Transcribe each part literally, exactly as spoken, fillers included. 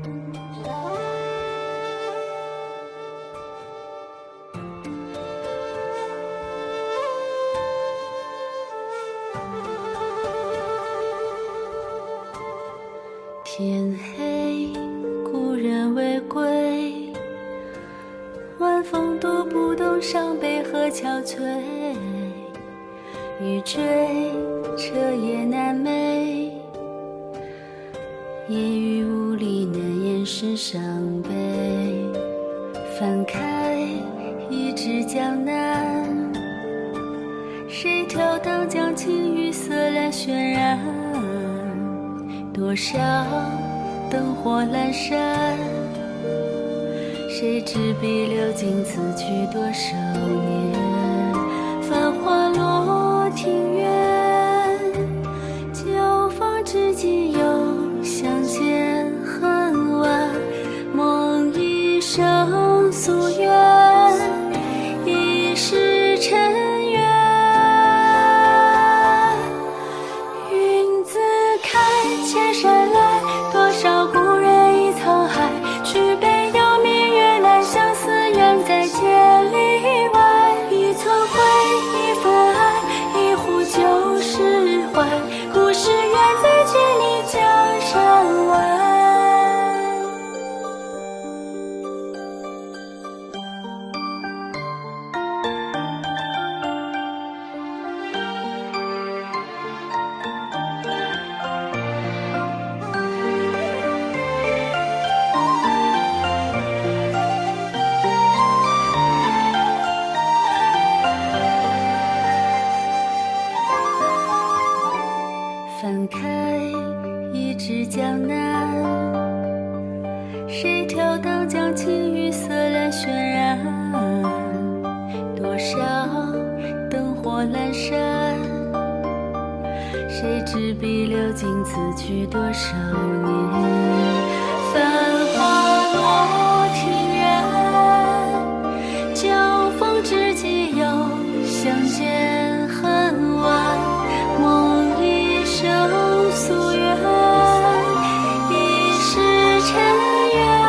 天黑，故人未归，晚风读不懂伤悲和憔悴。欲追，彻夜难寐，夜雨无力难掩饰伤悲。翻开一纸江南，谁跳荡将青雨色染渲染？多少灯火阑珊，谁执笔流金此去多少年？繁华落庭院，旧访知己又相见恨晚。梦一生夙愿，一世尘缘。云自开，千山来，多少故人已沧海。举杯邀明月来，相思远在千里外。一寸灰，一份爱，一壶酒释怀。故事远在千里江山外。翻开一纸江南，谁跳荡将青雨色染渲染？多少灯火阑珊，谁执笔流金此去多少年？繁华落庭院，旧逢知己又相见恨晚。梦一生夙愿，一世尘缘。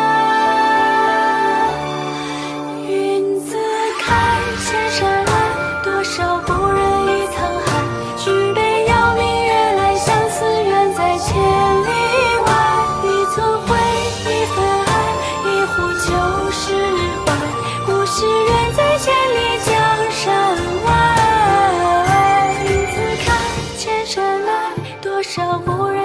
云自开，千山来，多少故人已沧海。举杯邀明月来，相思远在千里外。一寸灰，一份爱，一壶酒释怀。故事远在千里江山外。云自开，千山来，多少故人